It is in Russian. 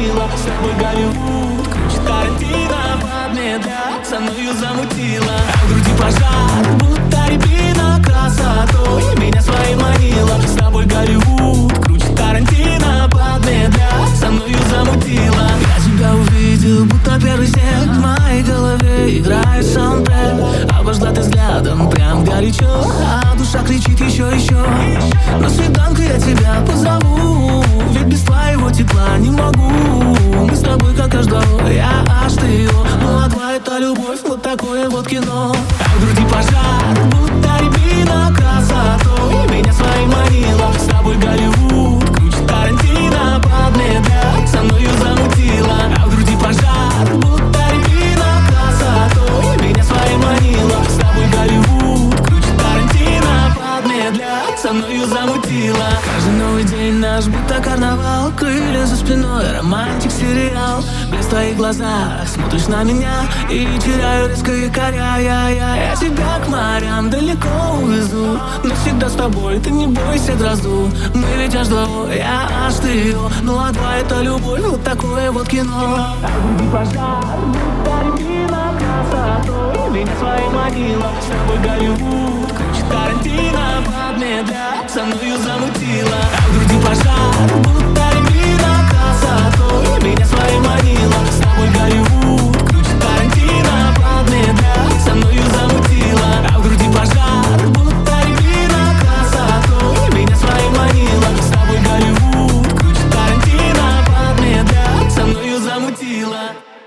манила. С тобой Голливуд круче Тарантино. Под медля со мною замутила. А в груди пожар, будто рябина. Красотой меня своей манила. С тобой Голливуд круче Тарантино. Под медля со мною замутила. Я тебя увидел, будто первый снег. В моей голове играет саундтрек. Обожгла ты взглядом, прям горячо. А душа кричит еще. На свиданку я тебя позову. Ведь без твоего тепла не могу. Мы с тобой как H2O, я аж ты его. Молодая это любовь, вот такое вот кино. А в груди пожар, будто рябина. Красотой меня своей манила. С тобой Голливуд круче Тарантино. Под медля со мною замутила. А в груди пожар, будто рябина. Красотой меня своей манила. С тобой Голливуд круче Тарантино. Под медля со мною замутила. Каждый новый день наш будто карнавал. Крылья за спиной, романтик сериал. Блеск в твоих глазах, смотришь на меня и теряю резко якоря. Я тебя к морям далеко увезу. Но всегда с тобой, ты не бойся грозу. Мы ведь H2O, я аж ты его. Ну а два это любовь, вот такое вот кино. А в груди пожар, будто рябина. Красотой меня своей манила. С тобой Голливуд круче Тарантино. Под медля со мною замутила. А в груди пожар, будто рябина. Красотой меня своей манила. С тобой Голливуд круче Тарантино. Под медля со мною замутила. А в груди пожар, будто рябина. Красотой меня своей манила. С тобой Голливуд круче Тарантино. Под медля со мною замутила.